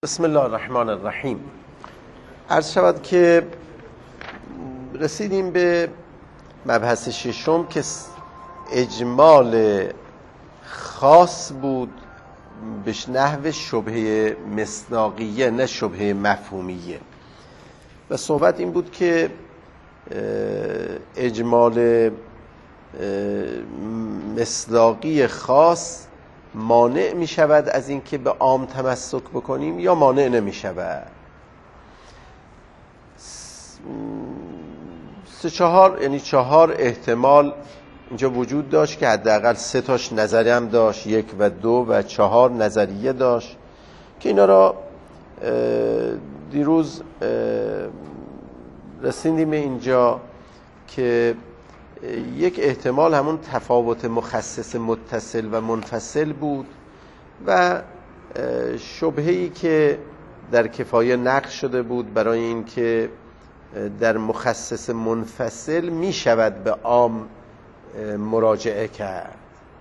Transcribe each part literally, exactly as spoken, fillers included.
بسم الله الرحمن الرحیم. عرض شود که رسیدیم به مبحث ششم که اجمال خاص بود به نحو شبهه مصداقیه نه شبهه مفهومیه و صحبت این بود که اجمال مصداقی خاص مانع می شود از اینکه به عام تمسک بکنیم یا مانع نمی شود. سه چهار یعنی چهار احتمال اینجا وجود داشت که حداقل سه تاش نظریه هم داشت، یک و دو و چهار نظریه داشت که اینا را دیروز رسیدیم به اینجا که یک احتمال همون تفاوت مخصص متصل و منفصل بود و شبهه‌ای که در کفایه نقل شده بود برای اینکه در مخصص منفصل می شود به عام مراجعه کرد.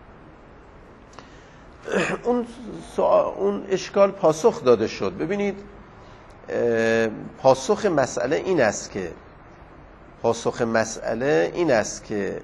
اون سوال، اون اشکال پاسخ داده شد. ببینید پاسخ مسئله این است که پاسخ مسئله این است که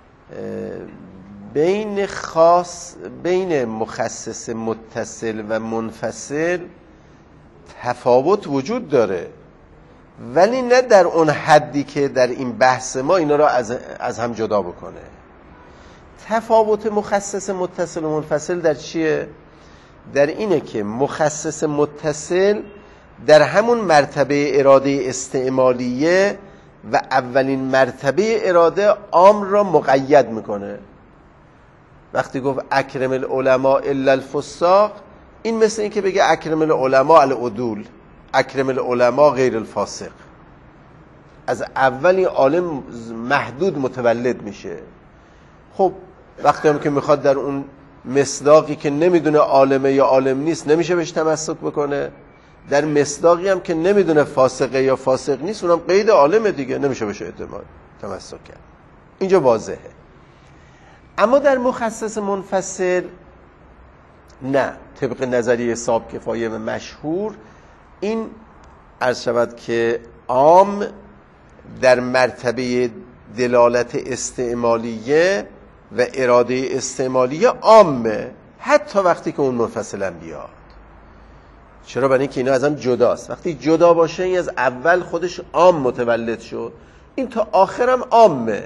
بین خاص بین مخصص متصل و منفصل تفاوت وجود داره، ولی نه در اون حدی که در این بحث ما اینا را از, از هم جدا بکنه. تفاوت مخصص متصل و منفصل در چیه؟ در اینه که مخصص متصل در همون مرتبه اراده استعمالیه و اولین مرتبه اراده عام را مقید میکنه. وقتی گفت اکرم العلماء الا الفساق، این مثل این که بگه اکرم العلماء العدول، اکرم العلماء غیر الفاسق. از اولی عالم محدود متولد میشه. خب وقتی هم که میخواد در اون مصداقی که نمیدونه عالمه یا عالم نیست نمیشه بهش تمسک بکنه، در مصداقی هم که نمیدونه فاسقه یا فاسق نیست اونم قید عالمه دیگه، نمیشه بهش اعتماد تمسک کرد. اینجا واضحه. اما در مخصص منفصل نه، طبق نظریه صاحب کفایه مشهور این عرض شود که عام در مرتبه دلالت استعمالیه و اراده استعمالیه عامه حتی وقتی که اون منفصلا بیاد. چرا؟ برای اینکه اینا از هم جداست. وقتی جدا باشه این از اول خودش عام متولد شد، این تا آخرم عامه.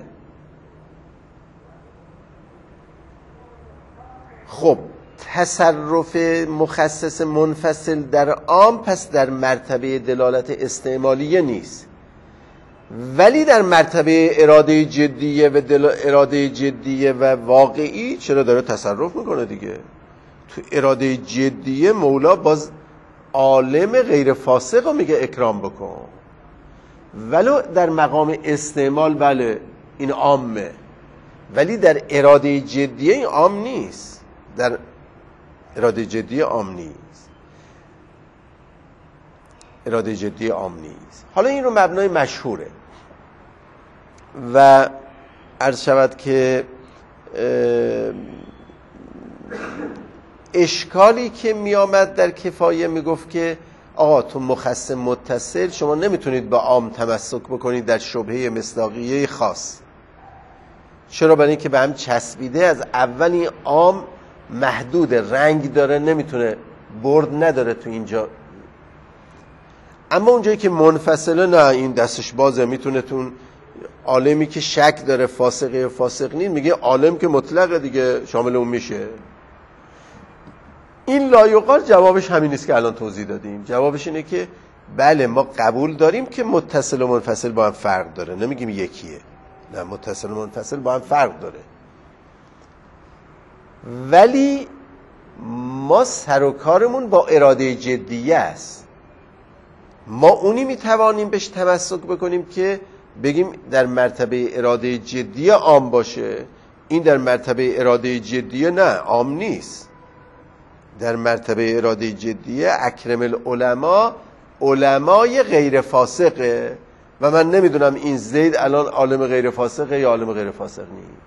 خب تصرف مخصص منفصل در عام پس در مرتبه دلالت استعمالیه نیست، ولی در مرتبه اراده جدیه و دل... اراده جدیه و واقعی چرا داره تصرف میکنه دیگه. تو اراده جدیه مولا باز عالم غیر فاسق رو میگه اکرام بکن، ولو در مقام استعمال بله این عامه، ولی در اراده جدیه این عام نیست. در اراده جدیه عام نیست. اراده جدیه عام نیست. حالا این رو مبنای مشهوره و عرض شود که اشکالی که می آمد در کفایه می گفت که آقا تو مخصص متصل شما نمیتونید با عام تمسک بکنید در شبهه مصداقیه خاص. چرا؟ برای اینکه به هم چسبیده، از اولی عام محدود، رنگ داره، نمیتونه، برد نداره تو اینجا. اما اونجایی که منفصله نه، این دستش بازه، میتونه تو عالمی که شک داره فاسقه یا فاسق نیست میگه عالم که مطلقه دیگه شامل اون میشه. این لایقال جوابش همین نیست که الان توضیح دادیم. جوابش اینه که بله ما قبول داریم که متصل و منفصل با هم فرق داره، نمیگیم یکیه، نه، متصل و منفصل با هم فرق داره، ولی ما سر و کارمون با اراده جدیه است. ما اونی میتوانیم بهش تمسک بکنیم که بگیم در مرتبه اراده جدیه عام باشه. این در مرتبه اراده جدیه نه، عام نیست. در مرتبه اراده جدیه اکرم العلماء علمای غیر فاسقه و من نمیدونم این زید الان عالم غیر فاسقه یا عالم غیر فاسق نیست.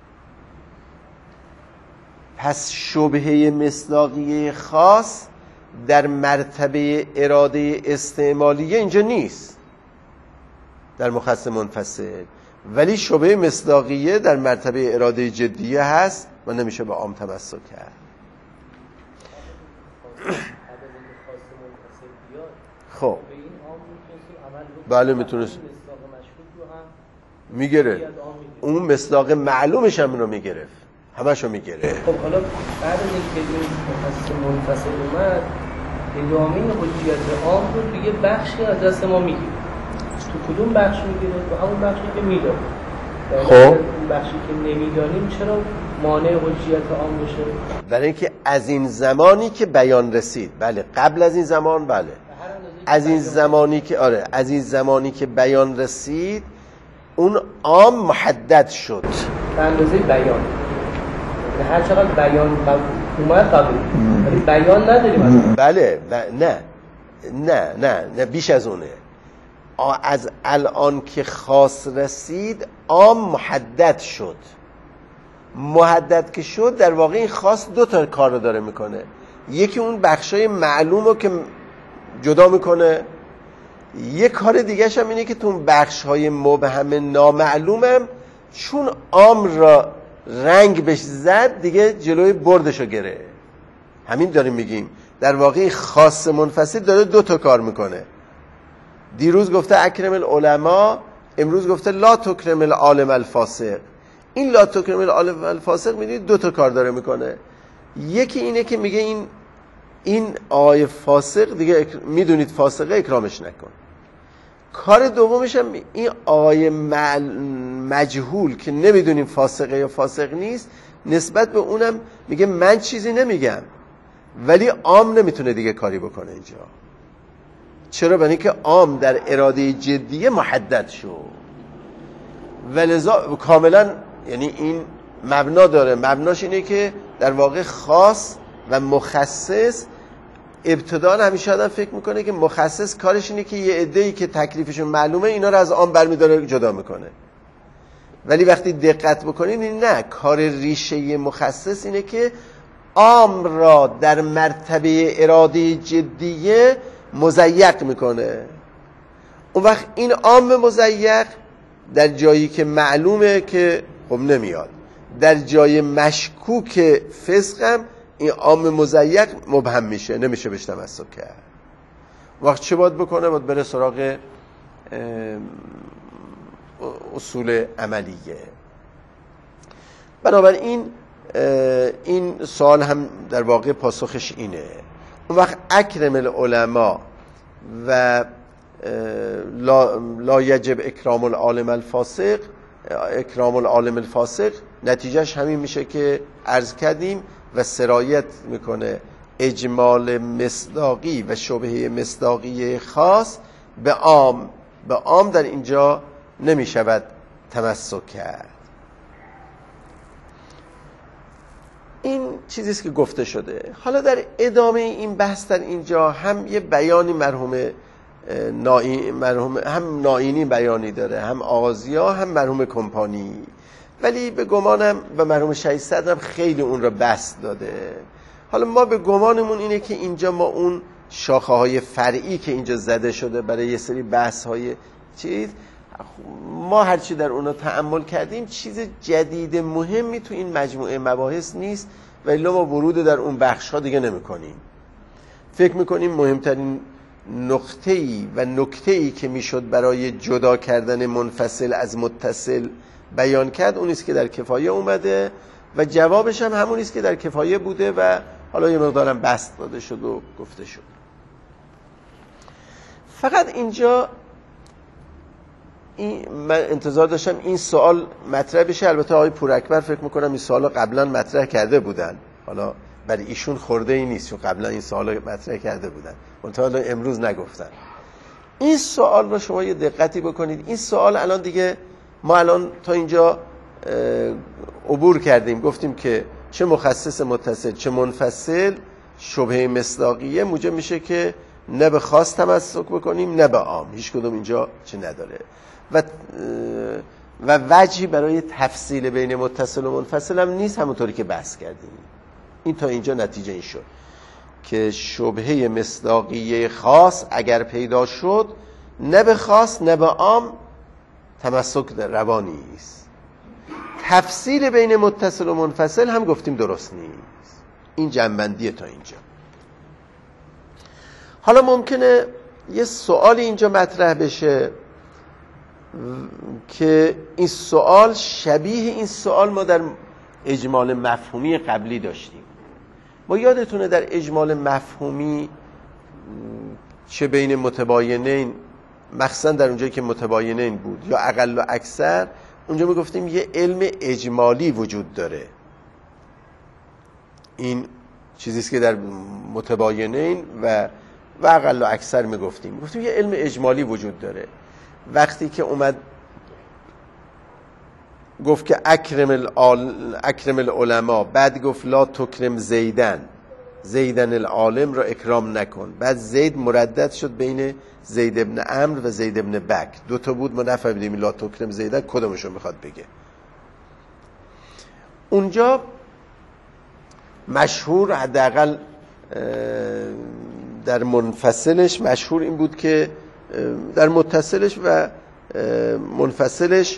پس شبهه مصداقیه خاص در مرتبه اراده استعمالیه اینجا نیست در مخصص منفصل، ولی شبهه مصداقیه در مرتبه اراده جدیه هست و نمیشه به عام تمسک کرد. خب بله میتونست میگرفت، اون مصداق معلومش هم رو میگرفت، همشو میگرفت. خب حالا بعد از اینکه این مخصص منفصل اومد ادامه حجیت عام رو دیگه بخشی از دست ما میگیره. تو کدوم بخش میگیره؟ تو همون بخشی که میداره. خب اون بخشی که نمیدانیم چرا مانع حجیت عام بشه؟ برای اینکه از این زمانی که بیان رسید، بله قبل از این زمان، بله از این زمانی که آره از این زمانی که بیان رسید اون عام محدد شد به اندازه بیان. هر چقدر بیان اومد قبول، ولی بیان نداریم. بله ب... نه نه نه نه بیش از اونه. از الان که خاص رسید عام محدد شد. محدد که شد در واقع این خاص دو تا کار رو داره میکنه. یکی اون بخشای معلوم رو که جدا میکنه، یک کار دیگه هم اینه که تو اون بخشای مبهم نامعلومم چون عام را رنگ بهش زد دیگه جلوی بردشو گره. همین داریم میگیم در واقع خاص منفصل داره دو تا کار میکنه. دیروز گفته اکرم العلماء، امروز گفته لا تکرم العالم الفاسق. این لا تکرم العالم الفاسق میدونید دو تا کار داره میکنه. یکی اینه که میگه این این آیه فاسق دیگه اکر... میدونید فاسقه اکرامش نکن. کار دومش هم این آیه مل... مجهول که نمیدونیم فاسقه یا فاسق نیست، نسبت به اونم میگه من چیزی نمیگم، ولی عام نمیتونه دیگه کاری بکنه اینجا. چرا؟ برای اینکه عام در اراده جدیه محدد شد ولذا کاملا، یعنی این مبنا داره. مبناش اینه که در واقع خاص و مخصص ابتداً همیشه آدم فکر میکنه که مخصص کارش اینه که یه عده‌ای که تکلیفشون معلومه اینا رو از عام برمی‌داره جدا میکنه، ولی وقتی دقت بکنید این نه، کار ریشه مخصص اینه که عام را در مرتبه اراده جدیه مضیق میکنه. اون وقت این عام مضیق در جایی که معلومه که خب نمیاد، در جای مشکوک فسقم این عام مضیق مبهم میشه، نمیشه بهش تمسک کرد. وقت چه باید بکنه؟ باید بره سراغ اصول عملیه. بنابراین این سوال هم در واقع پاسخش اینه. اون وقت اکرم العلماء و لا, لا یجب اکرام العالم الفاسق، اکرام العالم الفاسق نتیجهش همین میشه که عرض کردیم و سرایت میکنه اجمال مصداقی و شبهه مصداقی خاص به عام. به عام در اینجا نمیشود تمسک کرد. این چیزیست که گفته شده. حالا در ادامه این بحث در اینجا هم یه بیانی مرحوم نائی مرحوم هم ناینی بیانی داره، هم آغازیا، هم مرحوم کمپانی، ولی به گمانم و مرحوم شهید صدر هم خیلی اون را بسط داده. حالا ما به گمانمون اینه که اینجا ما اون شاخه های فرعی که اینجا زده شده برای یه سری بحث های چیز، ما هرچی در اونا تأمل کردیم چیز جدید مهمی تو این مجموعه مباحث نیست و الا ما ورود در اون بخش ها دیگه نمی کنیم. فکر میکنیم مهمترین نقطه‌ای و نکته‌ای که میشد برای جدا کردن منفصل از متصل بیان کرد اونیست که در کفایه اومده و جوابش هم همونیست که در کفایه بوده و حالا یه مقدارم بسط داده شد و گفته شد. فقط اینجا این من انتظار داشتم این سوال مطرح بشه. البته آقای پوراکبر فکر میکنم این سوال قبلا مطرح کرده بودن، حالا برای ایشون خورده ای نیست چون قبلا این سوال مطرح کرده بودن، منتها امروز نگفتن. این سوال رو شما یه دقتی بکنید. این سوال الان دیگه ما الان تا اینجا عبور کردیم، گفتیم که چه مخصص متصل چه منفصل شبهه مصداقیه موجب میشه که نه به خاص تمسک بکنیم نه به عام، هیچ کدوم اینجا چه نداره و و وجهی برای تفصیل بین متصل و منفصل هم نیست، همونطوری که بحث کردیم. این تا اینجا نتیجه این شد. که شبهه مصداقیه خاص اگر پیدا شد نه به خاص نه به عام تمسک در روانی است. تفصیل بین متصل و منفصل هم گفتیم درست نیست. این جنبندیه تا اینجا. حالا ممکنه یه سوالی اینجا مطرح بشه که این سوال شبیه این سوال ما در اجمال مفهومی قبلی داشتیم. ما یادتونه در اجمال مفهومی چه بین متباینین، مخصوصا در اونجایی که متباینین بود یا اقل و اکثر، اونجا می گفتیم یه علم اجمالی وجود داره. این چیزیست که در متباینین و و اقل و اکثر می گفتیم می گفتیم یه علم اجمالی وجود داره. وقتی که اومد گفت که اکرم, العال... اکرم العلماء، بعد گفت لا تکرم زیدن، زیدن العالم را اکرام نکن، بعد زید مردد شد بین زید ابن عمرو و زید ابن بکر، دو تا بود ما نفهمیدیم لا تکرم زیدن کدومشو میخواد بگه. اونجا مشهور حداقل در منفصلش مشهور این بود که در متصلش و منفصلش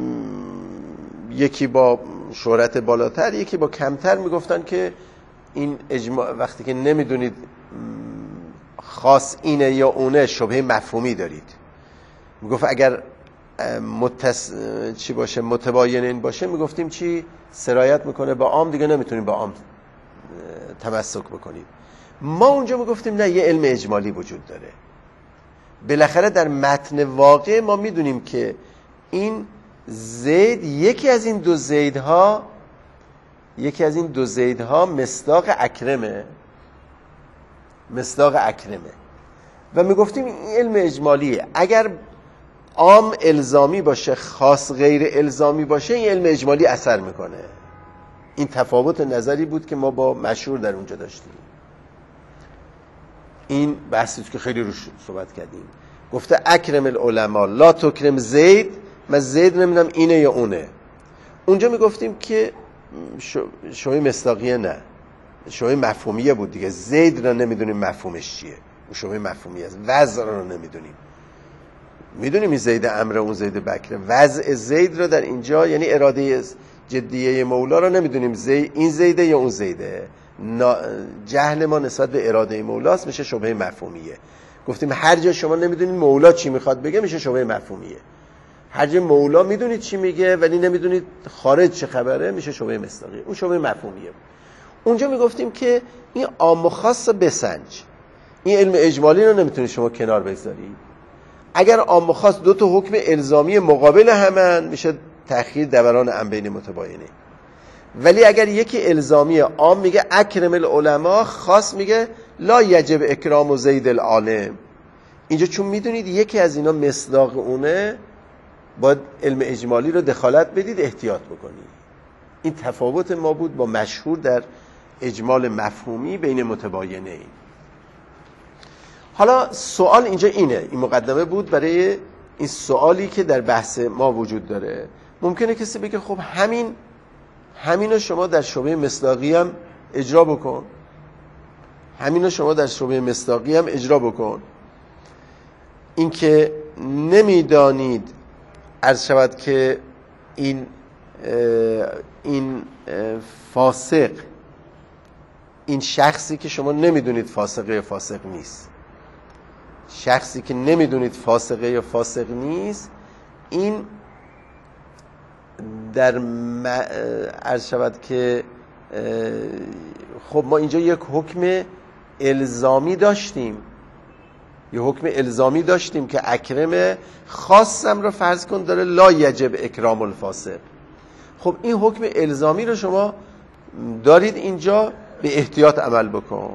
یکی با شهرت بالاتر یکی با کمتر میگفتن که این اجماع وقتی که نمیدونید خاص اینه یا اونه شبهه مفهومی دارید. میگفت اگر متص... چی باشه متباینین باشه میگفتیم چی سرایت میکنه با عام، دیگه نمیتونید با عام تمسک بکنید. ما اونجا میگفتیم نه، یه علم اجمالی وجود داره. بالاخره در متن واقع ما میدونیم که این زید یکی از این دو زیدها یکی از این دو زیدها مصداق اکرمه مصداق اکرمه و میگفتیم این علم اجمالیه. اگر عام الزامی باشه خاص غیر الزامی باشه این علم اجمالی اثر میکنه. این تفاوت نظری بود که ما با مشهور در اونجا داشتیم. این بحثی که خیلی روش صحبت کردیم. گفته اکرم العلماء لا تکرم زید، من زید نمیدونم اینه یا اونه. اونجا میگفتیم که شوی مصداقیه نه، شوی مفهومیه بود دیگه. زید را نمیدونیم مفهومش چیه، اون شوی مفهومی است. وضع را نمیدونیم، میدونیم این زید امر اون زید بکره. وضع زید را در اینجا یعنی اراده جدیه مولا را نمیدونیم زید این زیده یا اون زیده. جهل ما نسبت به اراده مولاست، میشه شبهه مفهومیه. گفتیم هر جا شما نمیدونید مولا چی میخواد بگه میشه شبهه مفهومیه. هر جا مولا میدونید چی میگه ولی نمیدونید خارج چه خبره میشه شبهه مصداقیه. اون شبهه مفهومیه. اونجا میگفتیم که این عام و خاص بسنج، این علم اجمالی رو نمیتونید شما کنار بگذارید. اگر عام و خاص دو تا حکم الزامی مقابل همن میشه تأخیر دوران ام بین متباینه. ولی اگر یکی الزامی عام میگه اکرم العلماء، خاص میگه لا یجب اکرام و زید العالم، اینجا چون میدونید یکی از اینا مصداق اونه باید علم اجمالی رو دخالت بدید، احتیاط بکنید. این تفاوت ما بود با مشهور در اجمال مفهومی بین متباینه. این حالا سوال اینجا اینه، این مقدمه بود برای این سوالی که در بحث ما وجود داره. ممکنه کسی بگه خب همین همینو شما در شبهه مصداقی هم اجرا بکن، همینو شما در شبهه مصداقی هم اجرا بکن. این که نمیدانید عرض شود که این این فاسق، این شخصی که شما نمیدونید فاسقه یا فاسق نیست، شخصی که نمیدونید فاسقه یا فاسق نیست، این در عرض شود که خب ما اینجا یک حکم الزامی داشتیم، یه حکم الزامی داشتیم که اکرم خاصم رو فرض کن داره لا یجب اکرام الفاسق. خب این حکم الزامی رو شما دارید اینجا، به احتیاط عمل بکن.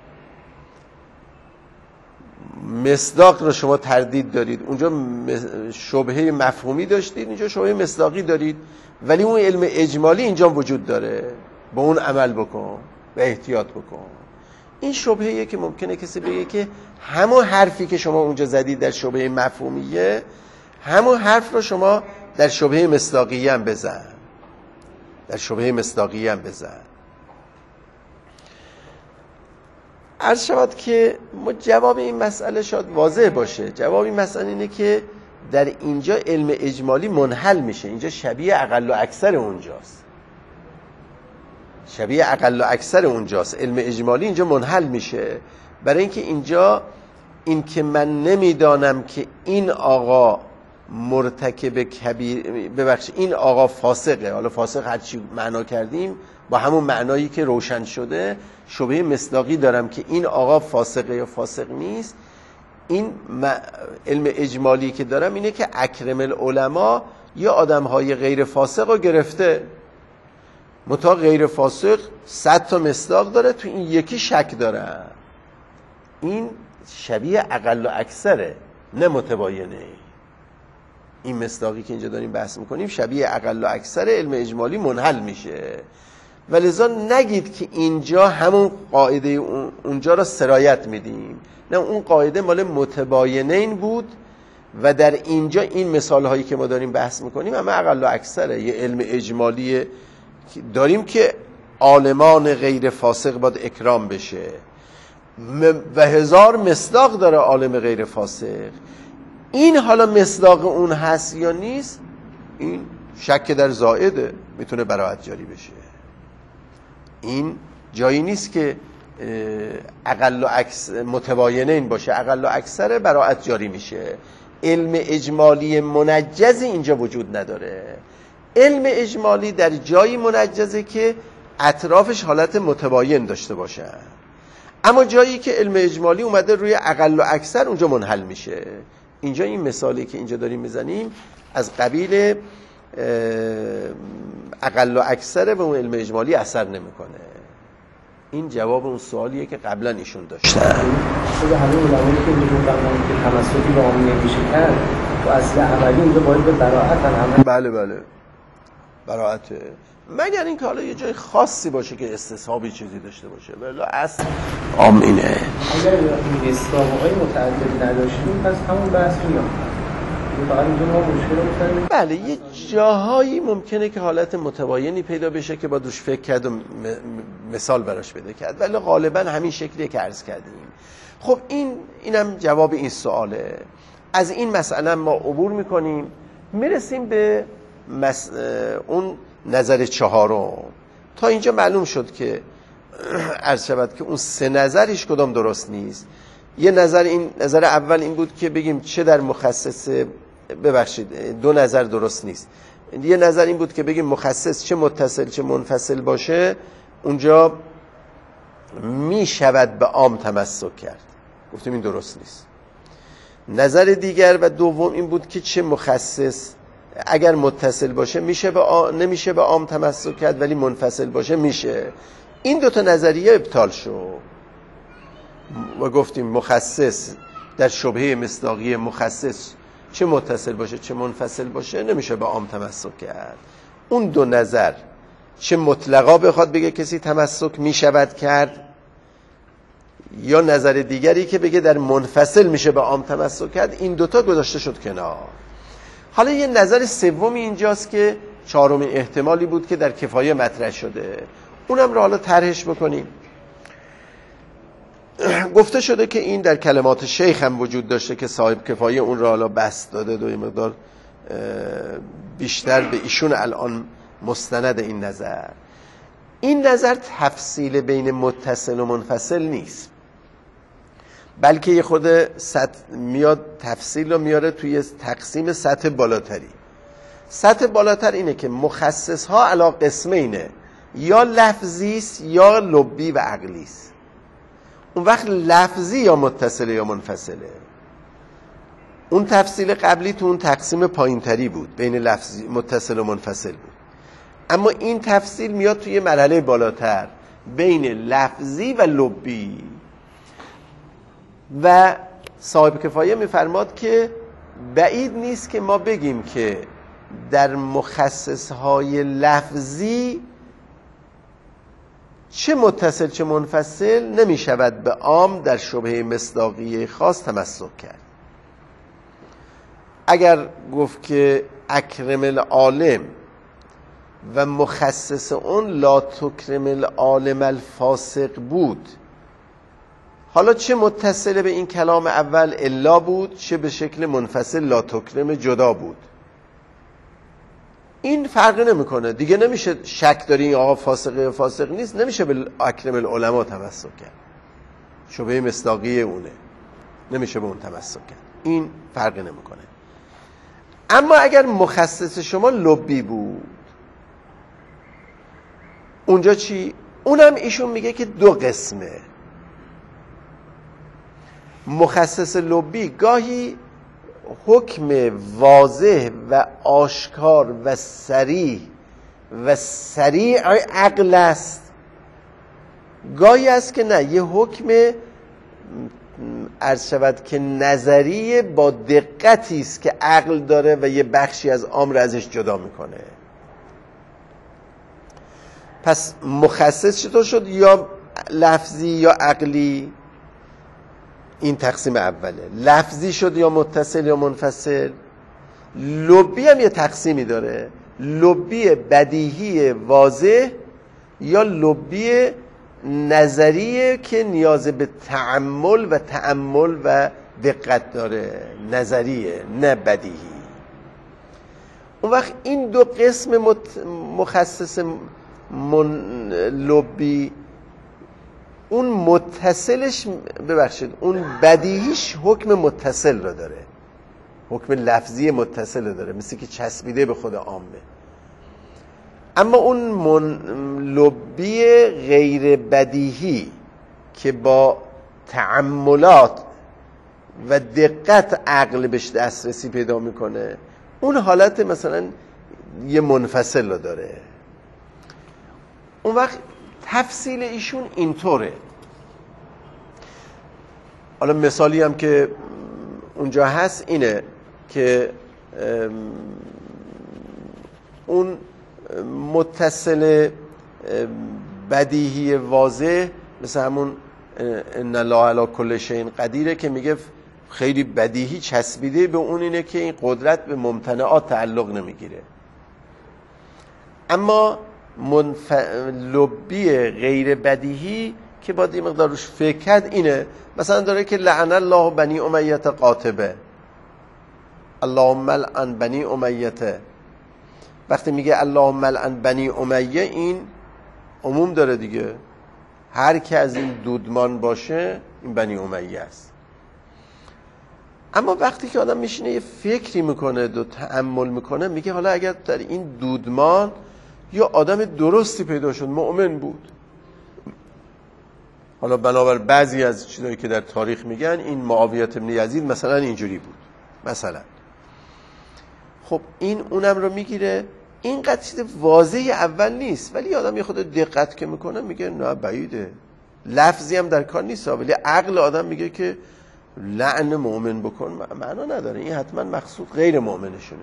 مصداق رو شما تردید دارید، اونجا شبهه مفهومی داشتید، اینجا شبهه مصداقی دارید، ولی اون علم اجمالی اینجا وجود داره، با اون عمل بکن، به احتیاط بکن. این شبهه‌ایه که ممکنه کسی بگه که همون حرفی که شما اونجا زدید در شبهه مفهومیه، همون حرف رو شما در شبهه مصداقی هم بزن، در شبهه مصداقی هم بزن. عرض شود که جواب این مسئله شاید واضح باشه. جواب این مسئله اینه که در اینجا علم اجمالی منحل میشه. اینجا شبیه اقل و اکثر اونجاست، شبیه اقل و اکثر اونجاست. علم اجمالی اینجا منحل میشه، برای اینکه اینجا این که من نمیدانم که این آقا مرتکب کبیر، ببخشید این آقا فاسقه، حالا فاسق هر چی معنا کردیم با همون معنایی که روشن شده، شبهه مصداقی دارم که این آقا فاسقه یا فاسق نیست. این علم اجمالی که دارم اینه که اکرم العلماء یا آدم‌های غیر فاسق رو گرفته، متا غیر فاسق صد تا مصداق داره، تو این یکی شک داره. این شبیه اقل و اکثره، نه متباینه. این مصداقی که اینجا داریم بحث میکنیم شبیه اقل و اکثر، علم اجمالی منحل میشه. ولذا نگید که اینجا همون قاعده اونجا را سرایت میدیم، نه، اون قاعده مال متباینین بود و در اینجا این مثال هایی که ما داریم بحث میکنیم همه اقل و اکثره. یه علم اجمالی داریم که عالمان غیر فاسق باید اکرام بشه و هزار مصداق داره عالم غیر فاسق. این حالا مصداق اون هست یا نیست، این شک در زائده، میتونه براءت جاری بشه. این جایی نیست که اقل و اکثر متباینین باشه، اقل و اکثر براءت جاری میشه. علم اجمالی منجز اینجا وجود نداره. علم اجمالی در جایی منجزه که اطرافش حالت متباین داشته باشه، اما جایی که علم اجمالی اومده روی اقل و اکثر اونجا منحل میشه. اینجا این مثالی که اینجا داریم میزنیم از قبیل اقل و اکثر به اون علم اجمالی اثر نمیکنه. این جواب اون سوالیه که قبلا ایشون داشتن. خود همه علمایی که میگفتن که تمسکی با عام نمیشه کرد و اصل عملی اینجا باید به براءت هم. بله بله براءته، مگر اینکه حالا یه جای خاصی باشه که استصحابی چیزی داشته باشه، ولی اصل عام اینه. اگر این استثناءهای متعددی نداشتیم پس همون بحث میاد. فقط اینجا ما مشکل رو می‌کنیم. بله یه جاهایی ممکنه که حالت متباینی پیدا بشه که با دوش فکر کرد و م... مثال براش بده کرد، ولی غالبا همین شکلیه که عرض کردیم. خب این اینم جواب این سواله. از این مسئله ما عبور میکنیم، میرسیم به مس... اون نظر چهارم. تا اینجا معلوم شد که عرض شود که اون سه نظرش کدام درست نیست. یه نظر، این نظر اول این بود که بگیم چه در مخصص، ببخشید دو نظر درست نیست. یه نظر این بود که بگیم مخصص چه متصل چه منفصل باشه اونجا می شود به عام تمسک کرد، گفتیم این درست نیست. نظر دیگر و دوم این بود که چه مخصص اگر متصل باشه میشه به آم، نمیشه به عام تمسک کرد، ولی منفصل باشه میشه. این دوتا نظریه ابطال شد و گفتیم مخصص در شبهه مصداقی مخصص چه متصل باشه چه منفصل باشه نمیشه به عام تمسک کرد. اون دو نظر، چه مطلقا بخواد بگه کسی تمسک میشود کرد، یا نظر دیگری که بگه در منفصل میشه به عام تمسک کرد، این دوتا گذاشته شد کنار. حالا یه نظر سومی اینجاست که چهارمین احتمالی بود که در کفایه مطرح شده، اونم رو حالا طرحش بکنیم. گفته شده که این در کلمات شیخ هم وجود داشته که صاحب کفایه اون رو حالا بس داده، دو مقدار بیشتر به ایشون الان مستند این نظر. این نظر تفصیل بین متصل و منفصل نیست، بلکه یه خود سطح میاد تفصیل رو میاره توی تقسیم سطح بالاتری. سطح بالاتر اینه که مخصص ها علا قسمینه، یا لفظی است یا لبی و عقلی است. اون وقت لفظی یا متصله یا منفصله. اون تفصیل قبلی تو اون تقسیم پایینتری بود، بین لفظی متصل و منفصل بود. اما این تفصیل میاد توی مرحله بالاتر، بین لفظی و لبی. و صاحب کفایه میفرماد که بعید نیست که ما بگیم که در مخصصهای لفظی چه متصل چه منفصل نمی شود به عام در شبهه مصداقی خاص تمسک کرد. اگر گفت که اکرم العالم و مخصص اون لا تکرم العالم الفاسق بود، حالا چه متصل به این کلام اول الا بود، چه به شکل منفصل لا تکرم جدا بود، این فرق نمیکنه دیگه. نمیشه شک داری این آقا فاسقه فاسق نیست، نمیشه به اکرم العلماء تمسک کرد، شبهه مصداقی اونه، نمیشه به اون تمسک کرد، این فرق نمیکنه. اما اگر مخصص شما لبی بود، اونجا چی؟ اونم ایشون میگه که دو قسمه. مخصص لبی گاهی حکم واضح و آشکار و صریح و سریع عقل است، گاهی است که نه، یه حکم عرض شود که نظری با دقتی است که عقل داره و یه بخشی از امر ازش جدا میکنه. پس مخصص چطور شد؟ یا لفظی یا عقلی، این تقسیم اوله. لفظی شد یا متصل یا منفصل. لبی هم یه تقسیمی داره، لبی بدیهی واضح یا لبی نظریه که نیاز به تأمل و تأمل و دقت داره، نظریه نه بدیهی. اون وقت این دو قسم مخصص من لبی، اون متصلش ببخشید اون بدیهیش حکم متصل رو داره، حکم لفظی متصل رو داره، مثل که چسبیده به خود عامه. اما اون من لبی غیر بدیهی که با تأملات و دقت عقل بهش دسترسی پیدا میکنه، اون حالت مثلا یه منفصل رو داره. اون وقت تفصیل ایشون اینطوره. حالا مثالی هم که اونجا هست اینه که اون متصل بدیهی واضح مثل همون ان الله علی کل شیء قدیره که میگه خیلی بدیهی چسبیده به اون، اینه که این قدرت به ممتنعات تعلق نمیگیره. اما منف... لبی غیر بدیهی که باید این مقدار روش فکر کرد اینه، مثلا داره که لعن الله بنی امیه قاطبه، اللهم لعن بنی امیه. وقتی میگه اللهم لعن بنی امیه، این عموم داره دیگه، هر کی از این دودمان باشه این بنی امیه است. اما وقتی که آدم میشینه یه فکری میکنه و تأمل میکنه، میگه حالا اگر در این دودمان یا آدم درستی پیدا شد، مؤمن بود، حالا بنابر بعضی از چیزایی که در تاریخ میگن این معاویه بن یزید مثلا اینجوری بود مثلا، خب این اونم رو میگیره. این قد چیز واضح اول نیست، ولی آدم یه خود دقت که میکنه میگه نه بعیده، لفظی هم در کار نیست، ولی عقل آدم میگه که لعن مؤمن بکن معنا نداره، این حتما مقصود غیر مؤمنشونه.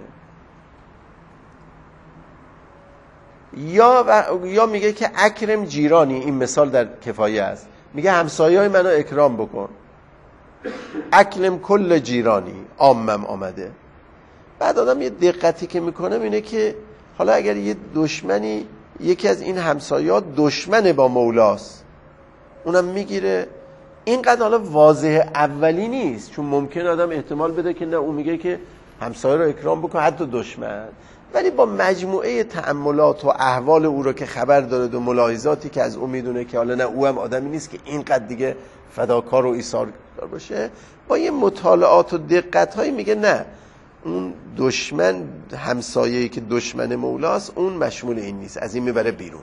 یا و... یا میگه که اکرم جیرانی، این مثال در کفایه است، میگه همسایه‌های منو اکرام بکن، اکرم کل جیرانی، عامم آمده. بعد آدم یه دقتی که میکنه اینه که حالا اگر یه دشمنی، یکی از این همسایه‌ها دشمن با مولاست، اونم میگیره. اینقدر حالا واضح اولی نیست، چون ممکن آدم احتمال بده که نه، اون میگه که همسایه رو اکرام بکن حتی دشمن، ولی با مجموعه تأملات و احوال او رو که خبر داره و ملاحظاتی که از اون میدونه که حالا نه او هم آدمی نیست که اینقدر دیگه فداکار و ایثارکار باشه، با یه مطالعات و دقت‌هایی میگه نه، اون دشمن همسایه‌ای که دشمن مولاست اون مشمول این نیست، از این میبره بیرون.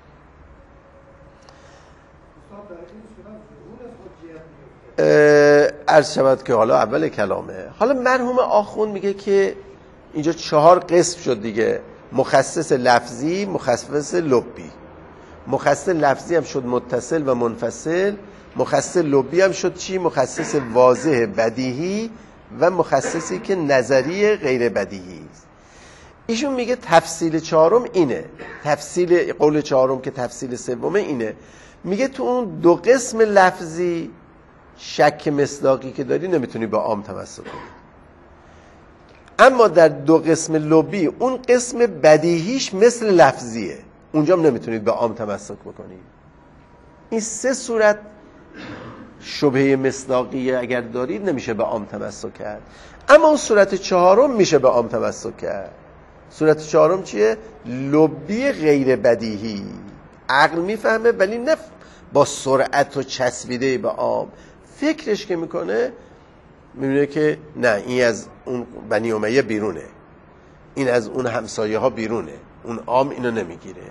عرض شود که حالا اول کلامه، حالا مرحوم آخوند میگه که اینجا چهار قسم شد دیگه، مخصص لفظی، مخصص لبی. مخصص لفظی هم شد متصل و منفصل، مخصص لبی هم شد چی؟ مخصص واضح بدیهی و مخصصی که نظری غیر بدیهی است. ایشون میگه تفصیل چهارم اینه، تفصیل قول چهارم که تفصیل سومه اینه، میگه تو اون دو قسم لفظی شک مصداقی که داری نمیتونی با عام تمسک کنی، اما در دو قسم لبی اون قسم بدیهیش مثل لفظیه، اونجا هم نمیتونید با عام تمسک بکنید. این سه صورت شبهه مصداقیه اگر دارید نمیشه به عام تمسک کرد. اما اون صورت چهارم میشه به عام تمسک کرد. صورت چهارم چیه؟ لبی غیر بدیهی. عقل میفهمه ولی نه با سرعت و چسبیده به عام. فکرش که میکنه میبینه که نه این از اون بنی امیه بیرونه، این از اون همسایه ها بیرونه، اون عام اینو نمیگیره.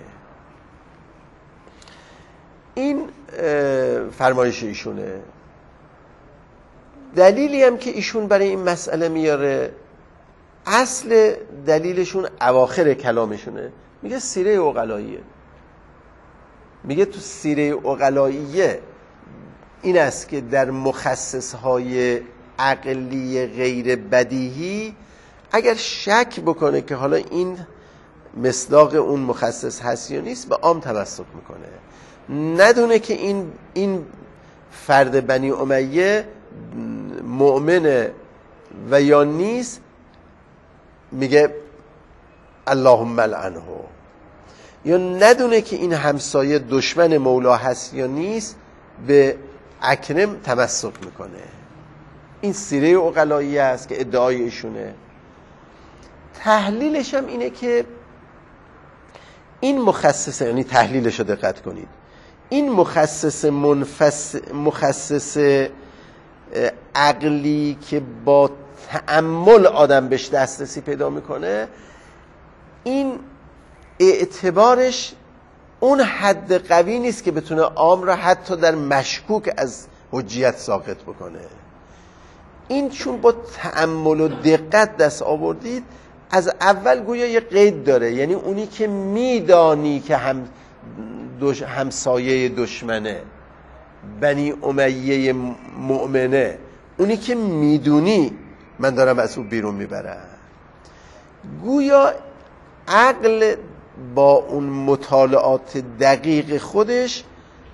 این فرمایش ایشونه. دلیلی هم که ایشون برای این مسئله میاره، اصل دلیلشون اواخر کلامشونه، میگه سیره عقلاییه. میگه تو سیره عقلاییه این است که در مخصصهای عقلی غیر بدیهی اگر شک بکنه که حالا این مصداق اون مخصص هست یا نیست، به عام تمسک میکنه. ندونه که این این فرد بنی امیه مؤمنه و یا نیست، میگه اللهم لعنه. یا ندونه که این همسایه دشمن مولا هست یا نیست، به اکرم تمسک میکنه. این سیره عقلایی است که ادعای ایشونه. تحلیلش هم اینه که این مخصص، یعنی تحلیلش رو دقت کنید، این مخصص منفس مخصص عقلی که با تأمل آدم بهش دسترسی پیدا میکنه، این اعتبارش اون حد قوی نیست که بتونه عام را حتی در مشکوک از حجیت ساقط بکنه. این چون با تأمل و دقت دست آوردید، از اول گویا یه قید داره، یعنی اونی که میدانی که هم دش... همسایه دشمنه، بنی امیه مؤمنه، اونی که میدونی من دارم از او بیرون میبرم. گویا عقل با اون مطالعات دقیق خودش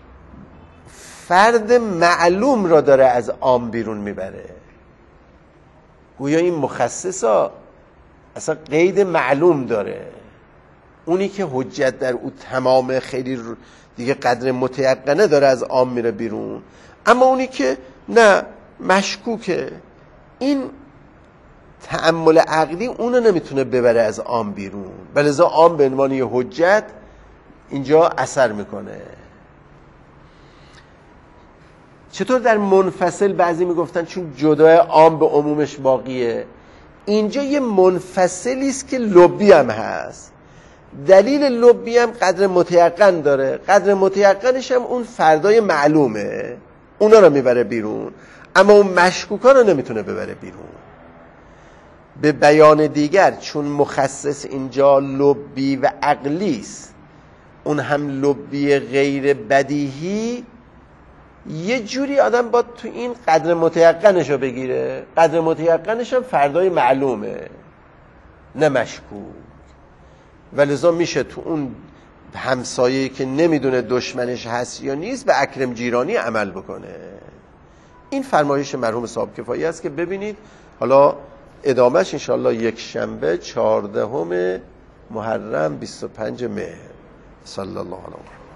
فرد معلوم را داره از عام بیرون میبره. گویا این مخصصا اصلا قید معلوم داره، اونی که حجت در او تمام خیلی دیگه قدر متیقنه داره از عام میره بیرون، اما اونی که نه مشکوکه، این تأمل عقلی اونو نمیتونه ببره از عام بیرون، بلذا عام به عنوان یه حجت اینجا اثر میکنه. چطور در منفصل بعضی میگفتن چون جدای عام به عمومش باقیه، اینجا یه منفصلی است که لبی هم هست. دلیل لبی هم قدر متیقن داره، قدر متیقنش هم اون فردای معلومه، اونا رو میبره بیرون، اما اون مشکوکا رو نمیتونه ببره بیرون. به بیان دیگر، چون مخصص اینجا لبی و عقلی است، اون هم لبی غیر بدیهی، یه جوری آدم باید تو این قدر متیقنش رو بگیره. قدر متیقنش هم فردای معلومه نه مشکوک، ولذا میشه تو اون همسایه‌ای که نمیدونه دشمنش هست یا نیست به اکرم جیرانی عمل بکنه. این فرمایش مرحوم صاحب کفایی است که ببینید حالا ادامهش انشاءالله یک شنبه چهاردهم محرم بیست و پنج مهر. صلی الله علیه و